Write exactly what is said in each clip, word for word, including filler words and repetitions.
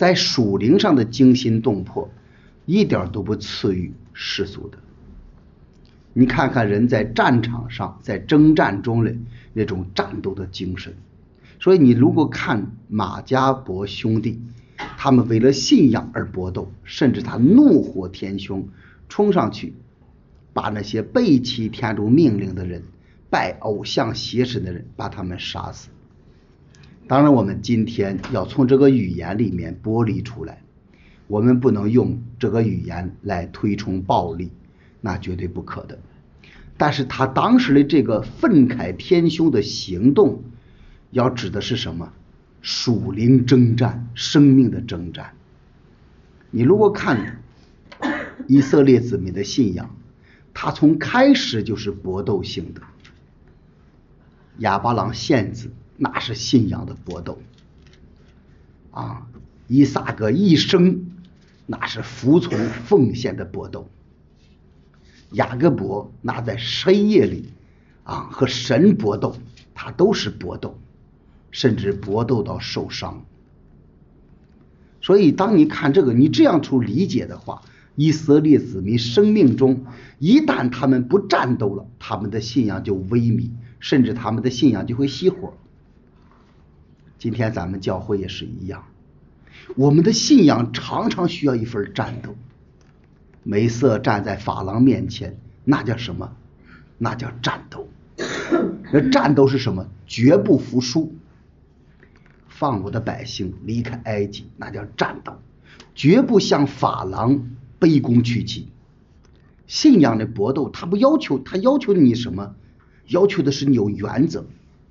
在属灵上的惊心动魄，一点都不次于世俗的。你看看人在战场上，在征战中的那种战斗的精神。所以你如果看马家伯兄弟，他们为了信仰而搏斗，甚至他怒火填胸，冲上去把那些背弃天主命令的人、拜偶像邪神的人把他们杀死。当然我们今天要从这个语言里面剥离出来，我们不能用这个语言来推崇暴力，那绝对不可的。但是他当时的这个愤慨天凶的行动，要指的是什么？属灵征战，生命的征战。你如果看以色列子民的信仰，他从开始就是搏斗性的。亚巴郎献子那是信仰的搏斗啊，以撒格一生那是服从奉献的搏斗，雅各伯那在深夜里啊和神搏斗，他都是搏斗，甚至搏斗到受伤。所以当你看这个，你这样去理解的话，以色列子民生命中一旦他们不战斗了，他们的信仰就萎靡，甚至他们的信仰就会熄火。今天咱们教会也是一样，我们的信仰常常需要一份战斗。梅瑟站在法郎面前，那叫什么？那叫战斗。那战斗是什么？绝不服输。放我的百姓离开埃及，那叫战斗，绝不向法郎卑躬屈膝。信仰的搏斗，他不要求，他要求你什么？要求的是你有原则。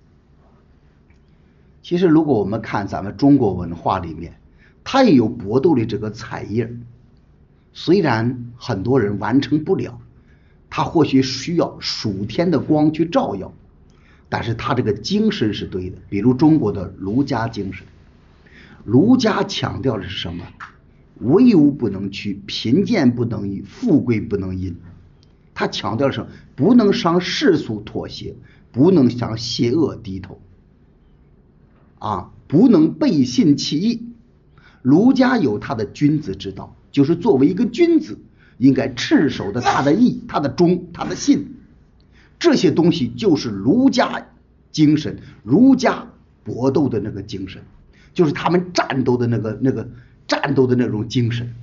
其实如果我们看咱们中国文化里面，它也有搏斗的这个彩页，虽然很多人完成不了，他或许需要属天的光去照耀，但是他这个精神是对的。比如中国的儒家精神，儒家强调的是什么？威武不能屈，贫贱不能移，富贵不能淫。他强调的是不能向世俗妥协，不能向邪恶低头啊，不能背信弃义。儒家有他的君子之道，就是作为一个君子应该赤守的他的义、他的忠、他的信，这些东西就是儒家精神，儒家搏斗的那个精神，就是他们战斗的那个那个战斗的那种精神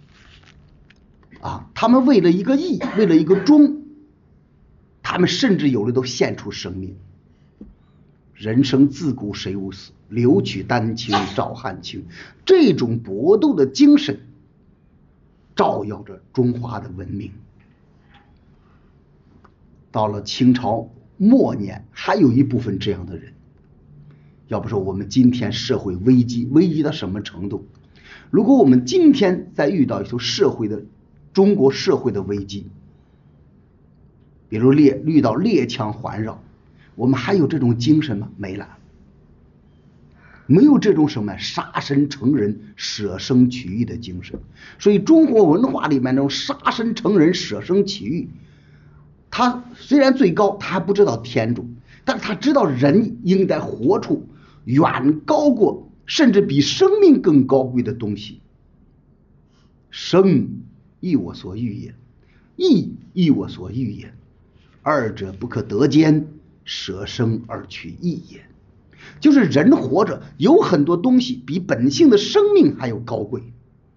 啊，他们为了一个义，为了一个忠，他们甚至有的都献出生命。人生自古谁无死，留取丹青照汗青。这种搏斗的精神照耀着中华的文明。到了清朝末年，还有一部分这样的人。要不说我们今天社会危机危机到什么程度？如果我们今天再遇到一种社会的中国社会的危机，比如猎遇到猎枪环绕，我们还有这种精神吗？没了，没有这种什么杀身成仁、舍生取义的精神。所以中国文化里面那种杀身成仁、舍生取义，他虽然最高，他还不知道天主，但是他知道人应该活出远高过，甚至比生命更高贵的东西。生亦我所欲也，义亦我所欲也，二者不可得兼，舍生而取义也。就是人活着有很多东西比本性的生命还要高贵。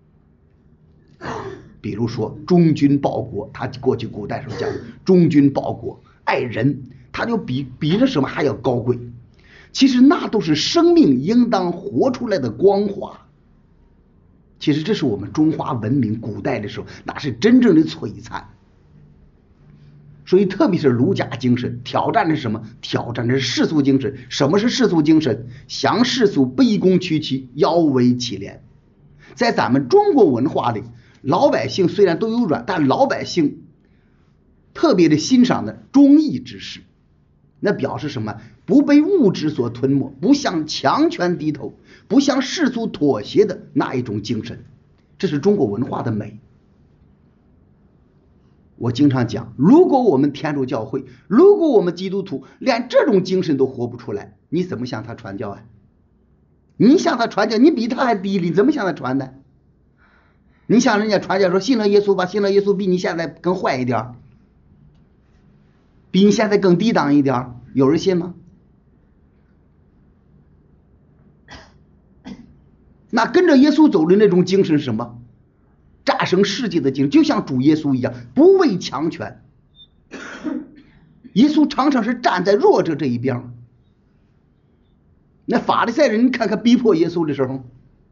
比如说忠君报国，他过去古代时候讲忠君报国爱人，他就比比着什么还要高贵。其实那都是生命应当活出来的光华。其实这是我们中华文明古代的时候，那是真正的璀璨。所以特别是儒家精神挑战的是什么？挑战的是世俗精神。什么是世俗精神？向世俗卑躬屈膝，摇尾乞怜。在咱们中国文化里，老百姓虽然都有软，但老百姓特别的欣赏的忠义之士，那表示什么？不被物质所吞没，不向强权低头，不向世俗妥协的那一种精神。这是中国文化的美。我经常讲，如果我们天主教会，如果我们基督徒连这种精神都活不出来，你怎么向他传教啊？ 你向他传教，你比他还低，你怎么向他传呢？你向人家传教说信了耶稣吧，信了耶稣比你现在更坏一点，比你现在更低档一点，有人信吗？那跟着耶稣走的那种精神是什么？战胜世界的精神，就像主耶稣一样，不畏强权。耶稣常常是站在弱者这一边。那法利赛人，你看看逼迫耶稣的时候，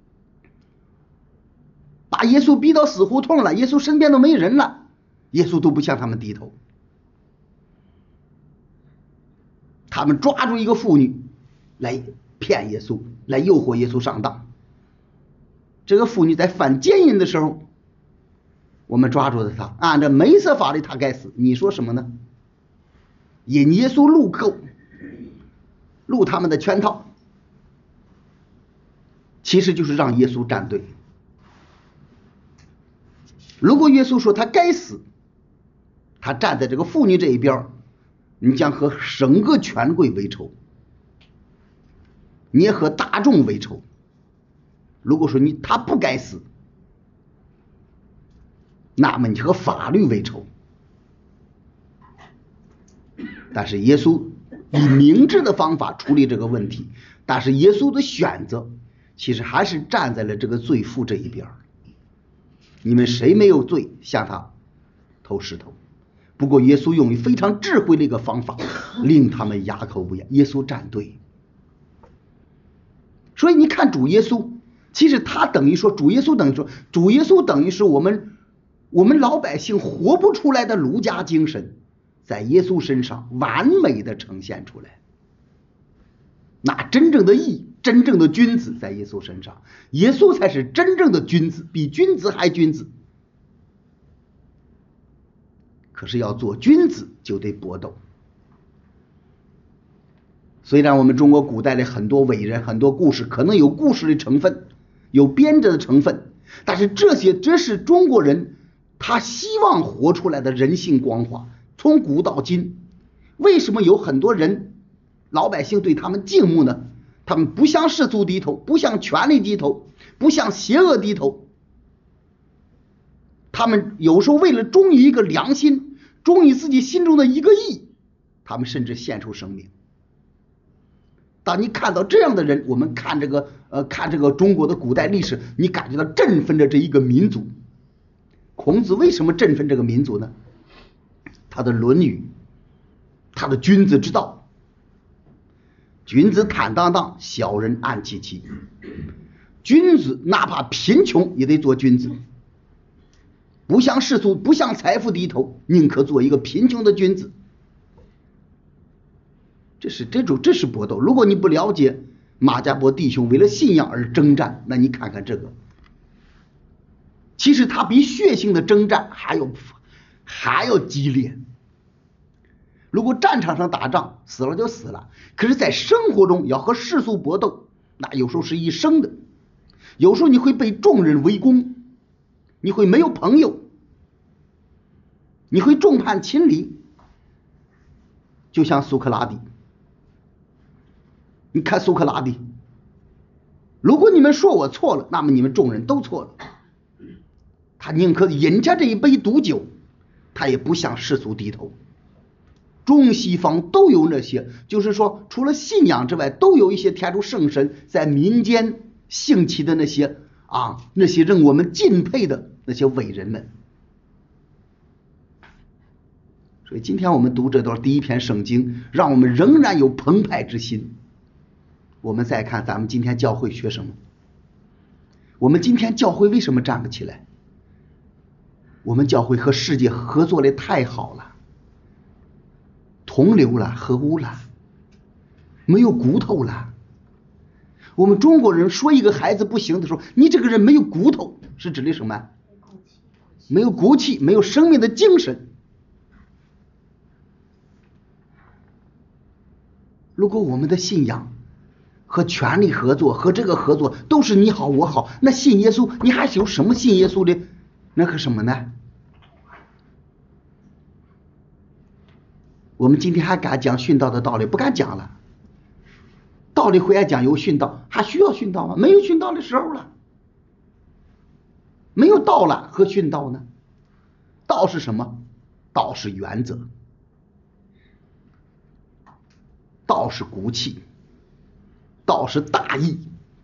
把耶稣逼到死胡同了，耶稣身边都没人了，耶稣都不向他们低头。他们抓住一个妇女来骗耶稣，来诱惑耶稣上当。这个妇女在犯奸淫的时候，我们抓住了她，按照梅瑟法律她该死。你说什么呢？引耶稣入寇，入他们的圈套，其实就是让耶稣站队。如果耶稣说他该死，他站在这个妇女这一边，你将和整个权贵为仇，你也和大众为仇。如果说你他不该死，那么你和法律为仇。但是耶稣以明智的方法处理这个问题，但是耶稣的选择其实还是站在了这个罪妇这一边。你们谁没有罪，向他投石头。不过耶稣用非常智慧的一个方法，令他们哑口无言。耶稣站队。所以你看主耶稣，其实他等于说，主耶稣等于说，主耶稣等于是我们我们老百姓活不出来的儒家精神，在耶稣身上完美的呈现出来。那真正的义，真正的君子在耶稣身上，耶稣才是真正的君子，比君子还君子。可是要做君子就得搏斗。虽然我们中国古代的很多伟人，很多故事可能有故事的成分，有编织的成分，但是这些这是中国人他希望活出来的人性光华。从古到今，为什么有很多人老百姓对他们敬慕呢？他们不向世俗低头，不向权力低头，不向邪恶低头。他们有时候为了忠于一个良心，忠于自己心中的一个义，他们甚至献出生命。当你看到这样的人，我们看这个呃看这个中国的古代历史，你感觉到振奋着这一个民族。孔子为什么振奋这个民族呢？他的《论语》，他的君子之道。君子坦荡荡，小人暗戚戚。君子哪怕贫穷也得做君子，不向世俗，不向财富低头，宁可做一个贫穷的君子。这是这种这是搏斗。如果你不了解马家伯弟兄为了信仰而征战，那你看看这个，其实他比血腥的征战还有还要激烈。如果战场上打仗死了就死了，可是在生活中要和世俗搏斗，那有时候是一生的。有时候你会被众人围攻，你会没有朋友，你会众叛亲离。就像苏格拉底，你看苏格拉底，如果你们说我错了，那么你们众人都错了。他宁可饮下这一杯毒酒，他也不向世俗低头。中西方都有那些，就是说除了信仰之外，都有一些天主圣神在民间兴起的那些啊，那些让我们敬佩的那些伟人们。所以今天我们读这段第一篇圣经，让我们仍然有澎湃之心。我们再看咱们今天教会学什么？我们今天教会为什么站不起来？我们教会和世界合作的太好了，同流了，合污了，没有骨头了。我们中国人说一个孩子不行的时候，你这个人没有骨头，是指的什么？没有骨气，没有生命的精神。如果我们的信仰和权力合作，和这个合作都是你好我好，那信耶稣你还是有什么信耶稣的那个什么呢？我们今天还敢讲殉道的道理？不敢讲了。 道理回来讲有殉道，还需要殉道吗？没有殉道的时候了，没有道了，和殉道呢？道是什么？道是原则，道是骨气，道是大义。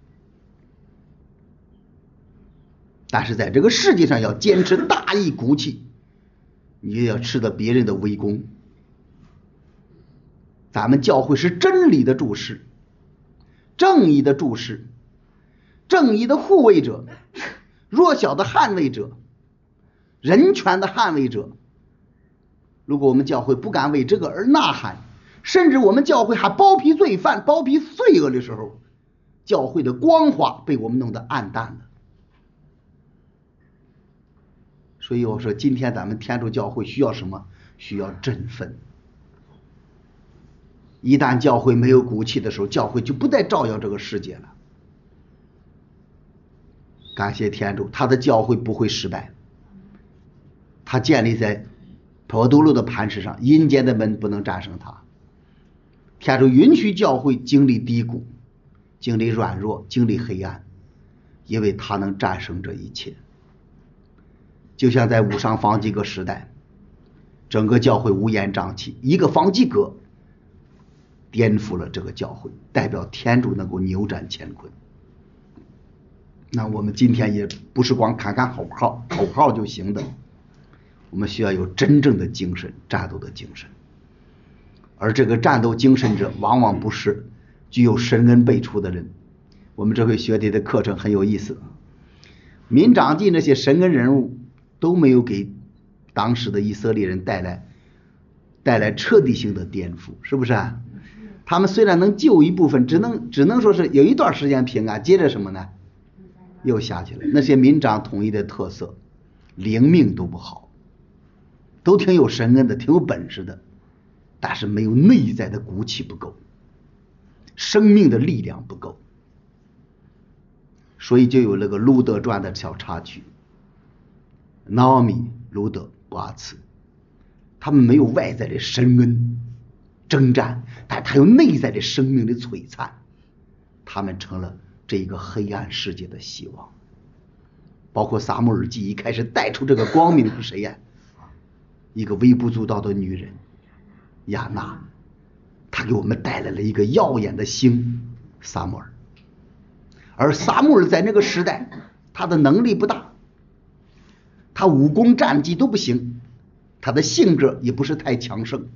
但是在这个世界上要坚持大义骨气，你也要吃得别人的围攻。咱们教会是真理的注释，正义的注释，正义的护卫者，弱小的捍卫者，人权的捍卫者。如果我们教会不敢为这个而呐喊，甚至我们教会还包庇罪犯、包庇罪恶的时候，教会的光华被我们弄得暗淡了。所以我说，今天咱们天主教会需要什么？需要振奋。一旦教会没有骨气的时候，教会就不再照耀这个世界了。感谢天主，他的教会不会失败。他建立在坡度路的磐石上，阴间的门不能战胜他。天主允许教会经历低谷，经历软弱，经历黑暗，因为他能战胜这一切。就像在武上方济各时代，整个教会乌烟瘴气，一个方济各颠覆了这个教会，代表天主能够扭转乾坤。那我们今天也不是光侃侃口号口号就行的，我们需要有真正的精神，战斗的精神。而这个战斗精神者往往不是具有神恩辈出的人。我们这回学弟的课程很有意思，民长记那些神恩人物都没有给当时的以色列人带来带来彻底性的颠覆，是不是啊？他们虽然能救一部分，只能只能说是有一段时间平安，接着什么呢？又下去了。那些民长统一的特色，灵命都不好，都挺有神恩的，挺有本事的，但是没有内在的骨气不够，生命的力量不够，所以就有那个路德传的小插曲。拿俄米、路德、波阿茨，他们没有外在的神恩征战，但他有内在的生命的璀璨，他们成了这一个黑暗世界的希望。包括撒母耳记一开始带出这个光明是谁呀？一个微不足道的女人亚娜，她给我们带来了一个耀眼的星撒母耳。而撒母耳在那个时代，他的能力不大，他武功战绩都不行，他的性格也不是太强盛。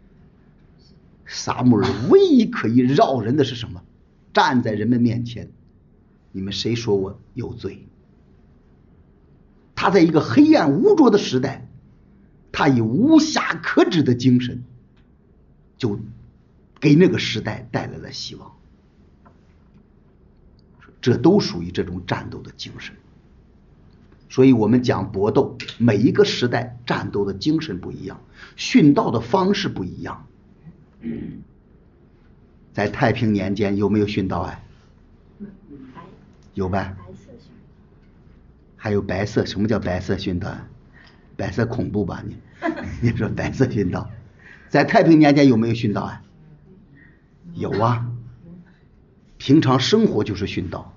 撒母耳唯一可以绕人的是什么？站在人们面前，你们谁说我有罪？他在一个黑暗无着的时代，他以无暇可指的精神，就给那个时代带来了希望。这都属于这种战斗的精神。所以我们讲搏斗，每一个时代战斗的精神不一样，殉道的方式不一样。在太平年间有没有殉道啊？有吧？还有白色，什么叫白色殉道？白色恐怖吧你？你说白色殉道，在太平年间有没有殉道啊？有啊，平常生活就是殉道，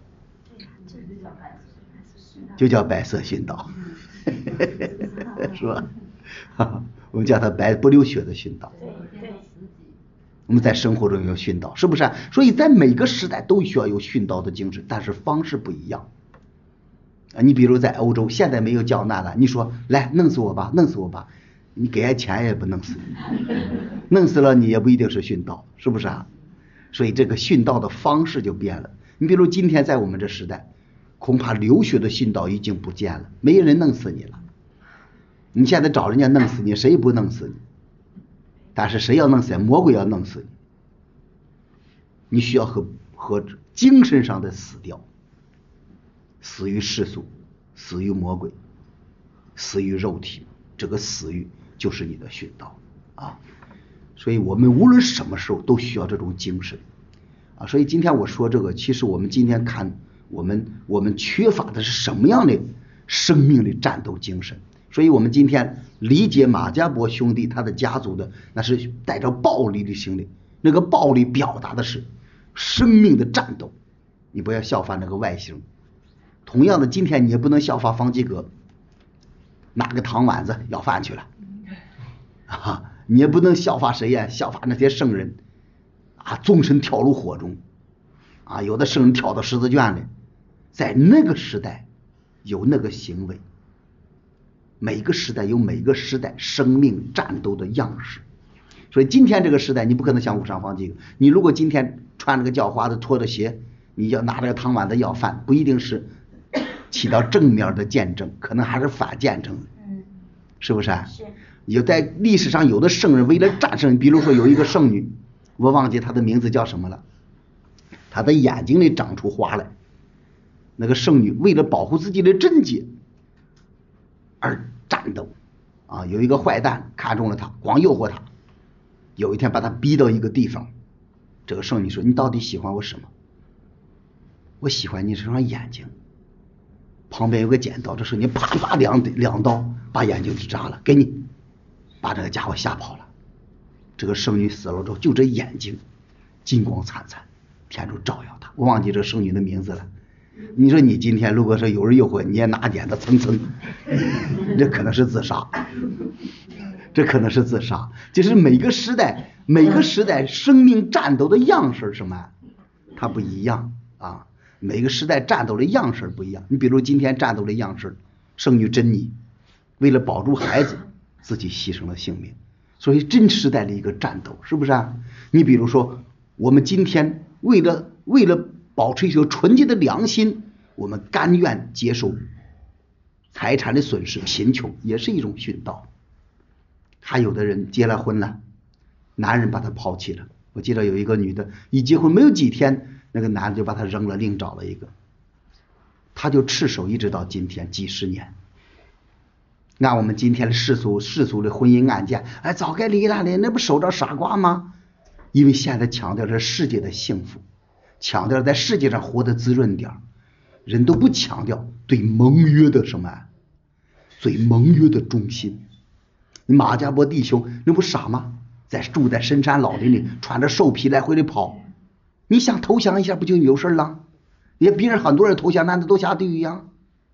就叫白色殉道，是吧？我们叫它白不流血的殉道。我们在生活中有殉道，是不是？所以在每个时代都需要有殉道的精神，但是方式不一样。啊，你比如在欧洲，现在没有交纳了，你说来弄死我吧，弄死我吧，你给俺钱也不弄死你，弄死了你也不一定是殉道，是不是啊？所以这个殉道的方式就变了。你比如今天在我们这时代，恐怕流血的殉道已经不见了，没人弄死你了。你现在找人家弄死你，谁也不弄死你，但是谁要弄死你？魔鬼要弄死你。你需要和和精神上的死掉，死于世俗，死于魔鬼，死于肉体，这个死于就是你的殉道啊。所以我们无论什么时候都需要这种精神啊。所以今天我说这个，其实我们今天看我们我们缺乏的是什么样的生命的战斗精神。所以我们今天理解马加伯兄弟他的家族的，那是带着暴力的心理，那个暴力表达的是生命的战斗。你不要效法那个外形。同样的，今天你也不能效法方济各，拿个糖碗子舀饭去了啊！你也不能效法谁呀？效法那些圣人啊，纵身跳入火中啊！有的圣人跳到十字圈里，在那个时代有那个行为。每个时代有每个时代生命战斗的样式，所以今天这个时代你不可能像无上方济各。你如果今天穿着个叫花子拖着鞋，你要拿着个汤碗子要饭，不一定是起到正面的见证，可能还是反见证的，是不是啊？ 是。 有在历史上有的圣人为了战胜，比如说有一个圣女，我忘记她的名字叫什么了，她的眼睛里长出花来，那个圣女为了保护自己的贞洁而战斗啊！有一个坏蛋看中了她，光诱惑她，有一天把她逼到一个地方，这个圣女说：“你到底喜欢我什么？”“我喜欢你这双眼睛。”旁边有个剪刀，这时候你啪啪两两刀把眼睛就扎了，给你，把这个家伙吓跑了。这个圣女死了之后，就这眼睛金光灿灿，天主照耀她。我忘记这个圣女的名字了。你说你今天如果说有人诱惑，你也拿剪子蹭蹭，这可能是自杀，这可能是自杀。就是每个时代每个时代生命战斗的样式什么它不一样啊，每个时代战斗的样式不一样。你比如今天战斗的样式，圣女珍妮为了保住孩子自己牺牲了性命，所以真时代的一个战斗，是不是啊？你比如说我们今天为了为了保持一颗纯洁的良心，我们甘愿接受财产的损失，贫穷也是一种殉道。还有的人结了婚了，男人把她抛弃了。我记得有一个女的一结婚没有几天，那个男的就把她扔了，另找了一个，她就赤手一直到今天几十年。按我们今天的世俗世俗的婚姻案件，哎，早该离了，那不守着傻瓜吗？因为现在强调着世界的幸福，强调在世界上活得滋润点，人都不强调对盟约的什么，对盟约的忠心。马家伯弟兄那不傻吗？在住在深山老林里，穿着兽皮来回的跑，你想投降一下不就有事了？也别人很多人投降，难道都下地狱一样？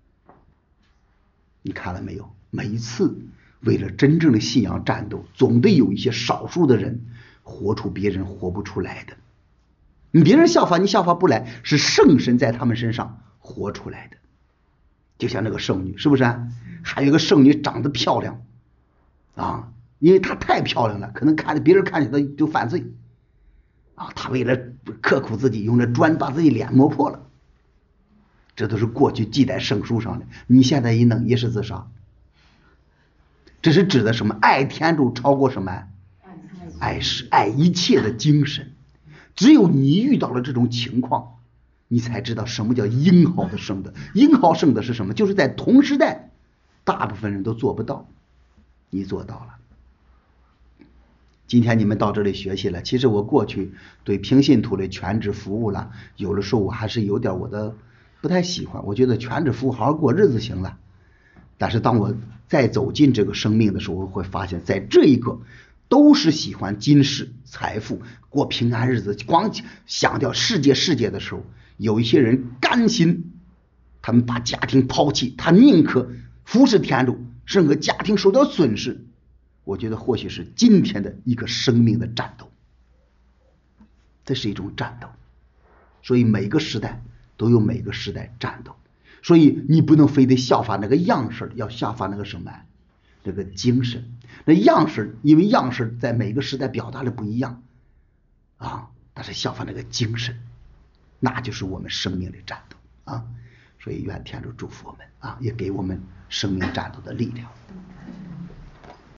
你看了没有？每一次为了真正的信仰战斗，总得有一些少数的人活出别人活不出来的。你别人效法你效法不来，是圣神在他们身上活出来的。就像那个圣女，是不是啊？还有一个圣女长得漂亮啊，因为她太漂亮了，可能看着别人看起来就犯罪啊。她为了刻苦自己，用那砖把自己脸磨破了，这都是过去记在圣书上的。你现在一弄也是自杀。这是指的什么？爱天主超过什么？爱是爱一切的精神。只有你遇到了这种情况，你才知道什么叫英豪的圣德。英豪圣德是什么？就是在同时代大部分人都做不到，你做到了。今天你们到这里学习了，其实我过去对平信徒的全职服务了，有的时候我还是有点我的不太喜欢。我觉得全职服务好好过日子行了，但是当我再走进这个生命的时候，我会发现在这一个都是喜欢今世财富过平安日子，光想掉世界世界的时候，有一些人甘心他们把家庭抛弃，他宁可服侍天主，甚至家庭受到损失。我觉得或许是今天的一个生命的战斗，这是一种战斗。所以每个时代都有每个时代战斗，所以你不能非得效法那个样式，要效法那个什么，那个精神。那样式因为样式在每个时代表达的不一样啊，但是效法那个精神，那就是我们生命的战斗啊。所以愿天主祝福我们啊，也给我们生命战斗的力量。